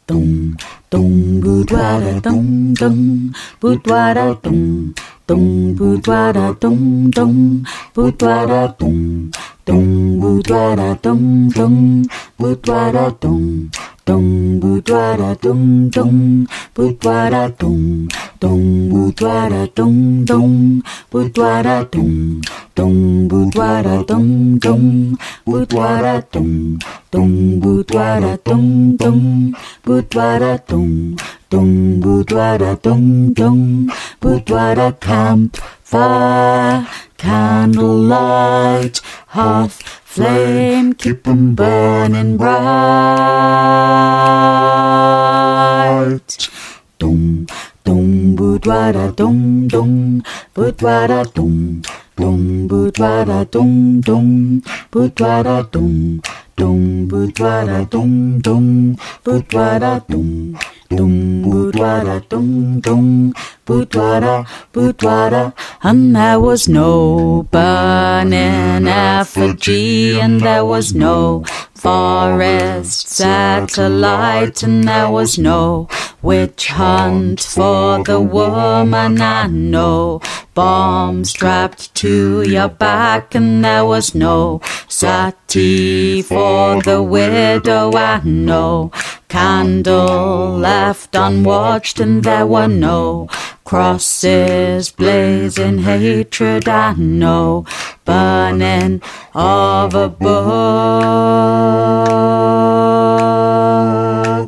Dum dum budwada dum dum budwada dum dum budwada dum dum budwada dum dum budwada dum dum budwada dum dum budwada dum dum budwada dum dum budwada dum dum budwada dum dum budwada dum dum budwada dum dum budwada dum dum budwada dum dum budwada dum dum budwada campfire candlelight hearth flame keep 'em burning bright. Dum dum budwada dum dum budwada dum dum budwada dum dum budwada dum dum budwada dum dum budwada dum dum budwada dum dum budwada budwada. And there was no burning effigy, and there was no forest satellite, and there was no witch hunt for the woman, and no bomb strapped to your back, and there was no sati for the widow, and no candle left unwatched, and there were no crosses blazing hatred, and no burning of a book.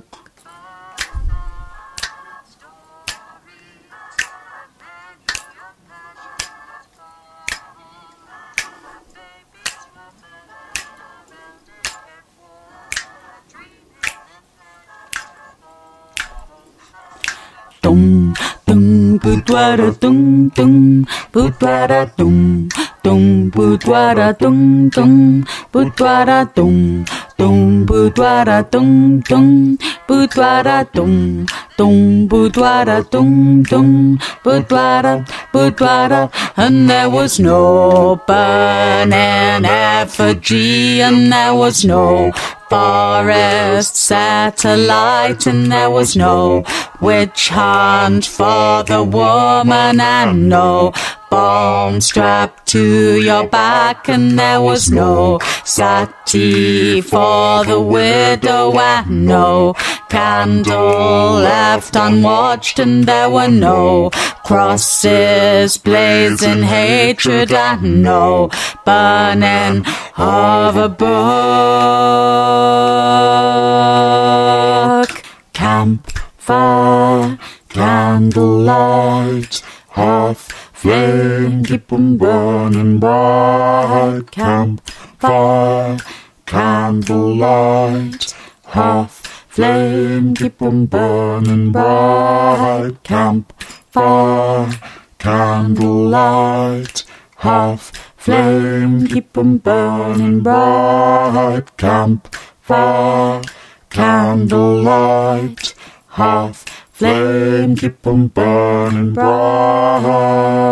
Dum dum budwada dum dum budwada dum dum budwada dum dum budwada dum dum budwada dum dum budwada dum dum budwada dum dum budwada budwada. And there was no burning effigy, and there was no forest satellite, and there was no witch hunt for the woman, and no bomb strapped to your back, and there was no sati for the widow, and no candle left unwatched, and there were no crosses blazing hatred, and no burning of a book. Campfire candlelight hearth flame keep 'em burning bright. Campfire candlelight hearth flame keep 'em burning bright. Campfire candlelight hearth flame keep 'em burning bright. Campfire candlelight hearth flame keep 'em burning bright.